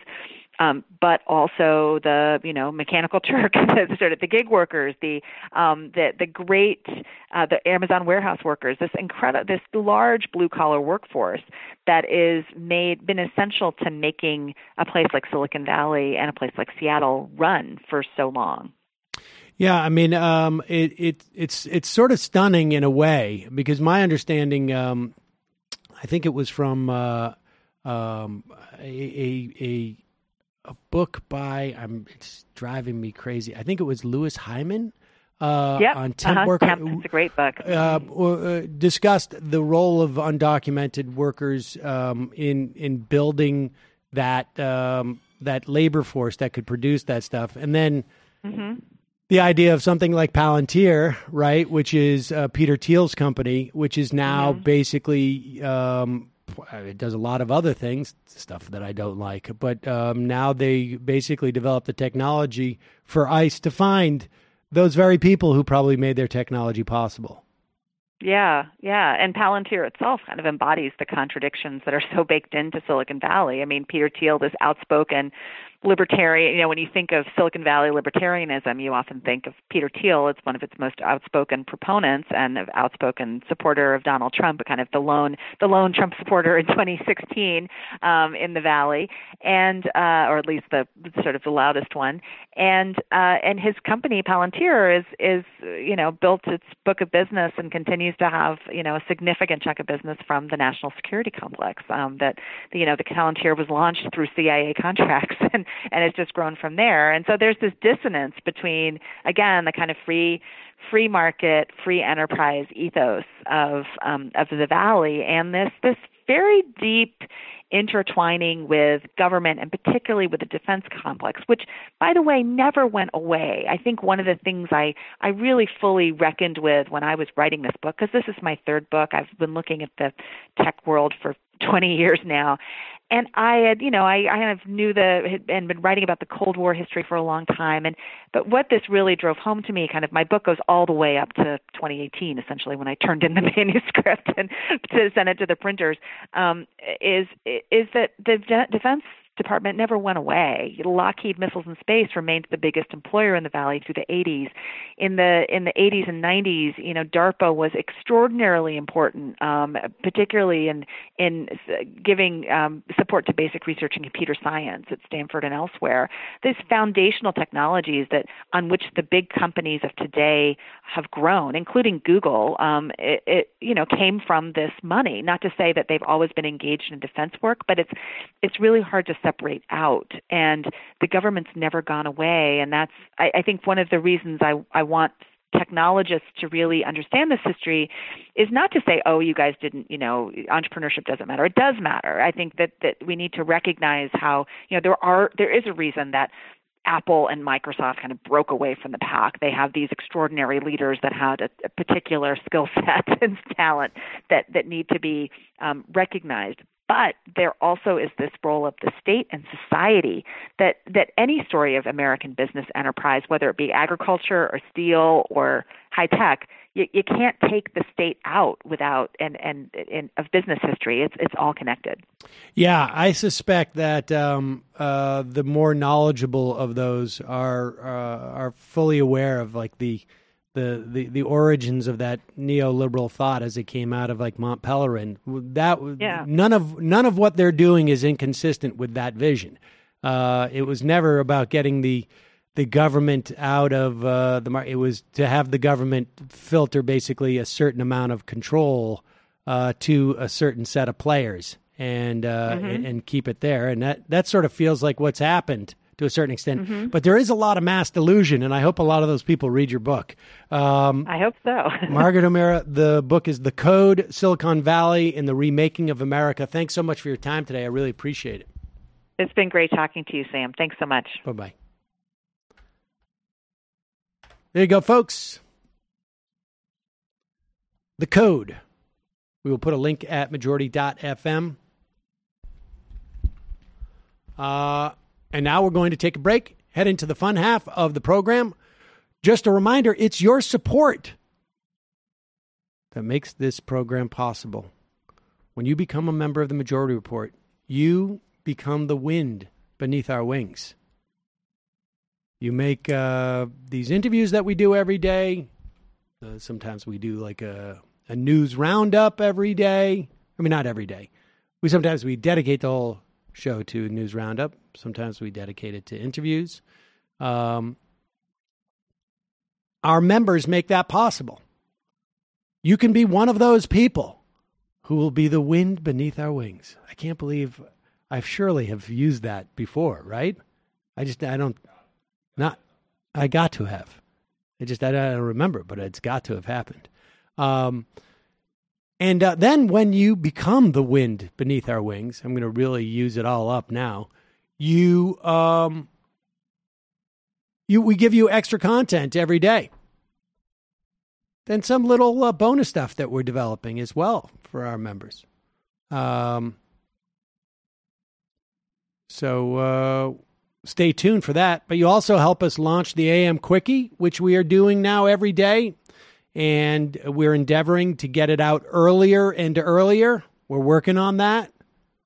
but also the Mechanical Turk, the gig workers, the Amazon warehouse workers, this large blue collar workforce that been essential to making a place like Silicon Valley and a place like Seattle run for so long. Yeah, I mean, it's sort of stunning in a way, because my understanding, I think it was from a book by, it's driving me crazy, I think it was Louis Hyman on temp work. It's a great book. Discussed the role of undocumented workers in building that labor force that could produce that stuff. And then the idea of something like Palantir, right, which is Peter Thiel's company, which is now basically it does a lot of other things, stuff that I don't like, but now they basically develop the technology for ICE to find those very people who probably made their technology possible. Yeah. And Palantir itself kind of embodies the contradictions that are so baked into Silicon Valley. I mean, Peter Thiel, this outspoken libertarian, when you think of Silicon Valley libertarianism, you often think of Peter Thiel. It's one of its most outspoken proponents and an outspoken supporter of Donald Trump, kind of the lone Trump supporter in 2016 in the Valley, and or at least the sort of the loudest one. And his company Palantir is built its book of business and continues to have a significant chunk of business from the national security complex. The Palantir was launched through CIA contracts and it's just grown from there. And so there's this dissonance between, again, the kind of free market, free enterprise ethos of the Valley and this very deep intertwining with government and particularly with the defense complex, which, by the way, never went away. I think one of the things I really fully reckoned with when I was writing this book, because this is my third book, I've been looking at the tech world for 20 years now. And I had, I kind of knew and been writing about the Cold War history for a long time. But what this really drove home to me, kind of my book goes all the way up to 2018, essentially, when I turned in the manuscript and to send it to the printers, is that the defense Department never went away. Lockheed Missiles and Space remained the biggest employer in the Valley through the 80s. In the 80s and 90s, DARPA was extraordinarily important, particularly in giving support to basic research in computer science at Stanford and elsewhere. These foundational technologies that on which the big companies of today have grown, including Google, came from this money. Not to say that they've always been engaged in defense work, but it's really hard to separate out, and the government's never gone away. And that's, I think, one of the reasons I want technologists to really understand this history is not to say, oh, you guys didn't, entrepreneurship doesn't matter. It does matter. I think that we need to recognize how, there is a reason that Apple and Microsoft kind of broke away from the pack. They have these extraordinary leaders that had a particular skill set and talent that need to be recognized. But there also is this role of the state and society that any story of American business enterprise, whether it be agriculture or steel or high tech, you can't take the state out without and of business history. It's all connected. Yeah, I suspect that the more knowledgeable of those are fully aware of like the origins of that neoliberal thought as it came out of like Mont Pelerin. None of what they're doing is inconsistent with that vision. It was never about getting the government out of the market. It was to have the government filter basically a certain amount of control to a certain set of players and keep it there. And that sort of feels like what's happened to a certain extent. But there is a lot of mass delusion, and I hope a lot of those people read your book. I hope so. Margaret O'Meara, the book is The Code, Silicon Valley and the Remaking of America. Thanks so much for your time today. I really appreciate it. It's been great talking to you, Sam. Thanks so much. Bye-bye. There you go, folks. The Code. We will put a link at majority.fm. And now we're going to take a break, head into the fun half of the program. Just a reminder, it's your support that makes this program possible. When you become a member of the Majority Report, you become the wind beneath our wings. You make these interviews that we do every day. Sometimes we do like a news roundup every day. I mean, not every day. Sometimes we dedicate the whole show to news roundup. Sometimes we dedicate it to interviews. Our members make that possible. You can be one of those people who will be the wind beneath our wings. I can't believe I surely have used that before, right? I got to have. I don't remember, but it's got to have happened. And then when you become the wind beneath our wings, I'm going to really use it all up now. We give you extra content every day. Then some little bonus stuff that we're developing as well for our members. So stay tuned for that. But you also help us launch the AM Quickie, which we are doing now every day. And we're endeavoring to get it out earlier and earlier. We're working on that.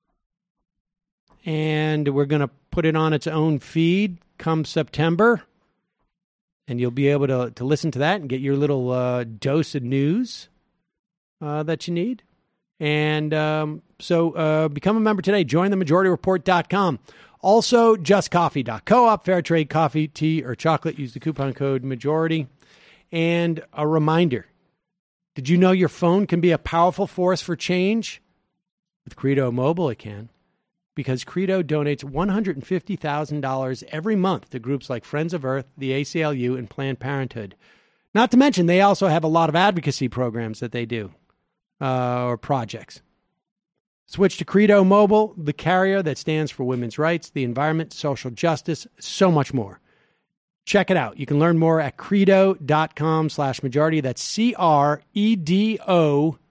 And we're going to put it on its own feed come September. And you'll be able to listen to that and get your little dose of news that you need. And so become a member today. Join themajorityreport.com. Also, justcoffee.coop, fair trade coffee, tea, or chocolate. Use the coupon code MAJORITY. And a reminder, did you know your phone can be a powerful force for change? With Credo Mobile, it can. Because Credo donates $150,000 every month to groups like Friends of Earth, the ACLU, and Planned Parenthood. Not to mention, they also have a lot of advocacy programs that they do, or projects. Switch to Credo Mobile, the carrier that stands for women's rights, the environment, social justice, so much more. Check it out. You can learn more at credo.com/majority. That's CREDO,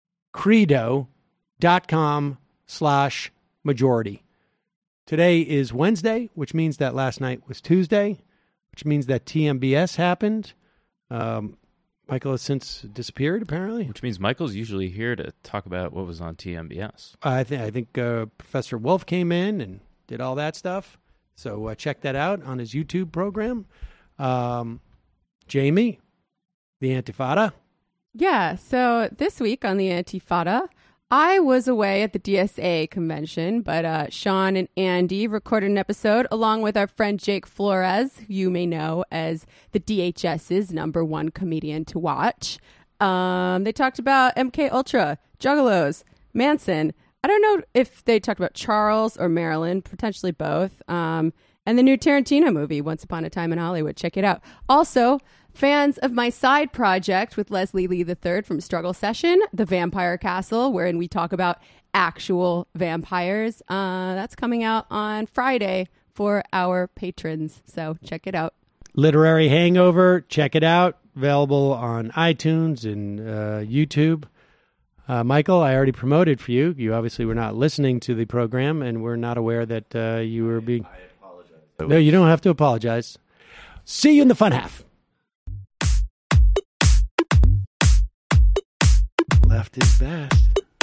credo.com/majority. Today is Wednesday, which means that last night was Tuesday, which means that TMBS happened. Michael has since disappeared, apparently. Which means Michael's usually here to talk about what was on TMBS. I think Professor Wolf came in and did all that stuff. So check that out on his YouTube program. Jamie, the Antifada. Yeah, so this week on the Antifada, I was away at the DSA convention, but Sean and Andy recorded an episode along with our friend Jake Flores, who you may know as the DHS's #1 comedian to watch. They talked about MK Ultra, Juggalos, Manson. I don't know if they talked about Charles or Marilyn, potentially both. And the new Tarantino movie, Once Upon a Time in Hollywood. Check it out. Also, fans of my side project with Leslie Lee III from Struggle Session, The Vampire Castle, wherein we talk about actual vampires. That's coming out on Friday for our patrons. So check it out. Literary Hangover. Check it out. Available on iTunes and YouTube. Michael, I already promoted for you. You obviously were not listening to the program and were not aware that you were being... I apologize. No, you don't have to apologize. See you in the fun half. Left is best.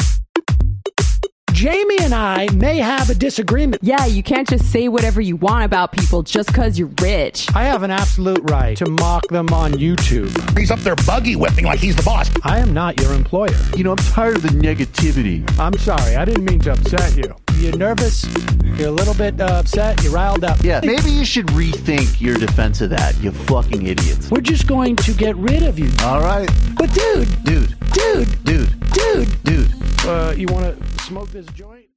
Jamie and I may have a disagreement. Yeah, you can't just say whatever you want about people just because you're rich. I have an absolute right to mock them on YouTube. He's up there buggy whipping like he's the boss. I am not your employer. You know, I'm tired of the negativity. I'm sorry. I didn't mean to upset you. You're nervous. You're a little bit upset. You're riled up. Yeah, maybe you should rethink your defense of that, you fucking idiots. We're just going to get rid of you. All right. But dude. Dude. Dude. Dude. Dude. Dude. You want to smoke this joint?